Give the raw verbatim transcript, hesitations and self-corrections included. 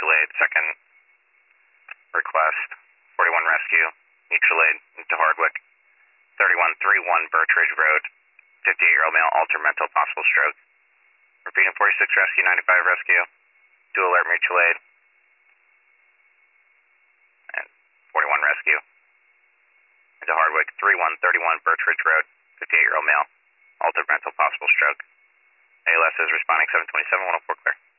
mutual aid, second request, forty-one rescue, mutual aid to Hardwick, thirty-one thirty-one Birch Ridge Road, fifty-eight-year-old male, altered mental, possible stroke. Repeating, forty-six rescue, ninety-five rescue, dual alert mutual aid, and forty-one rescue. Into Hardwick, thirty-one thirty-one Birch Ridge Road, fifty-eight-year-old male, altered mental, possible stroke. A L S is responding, seven twenty-seven, one oh four clear.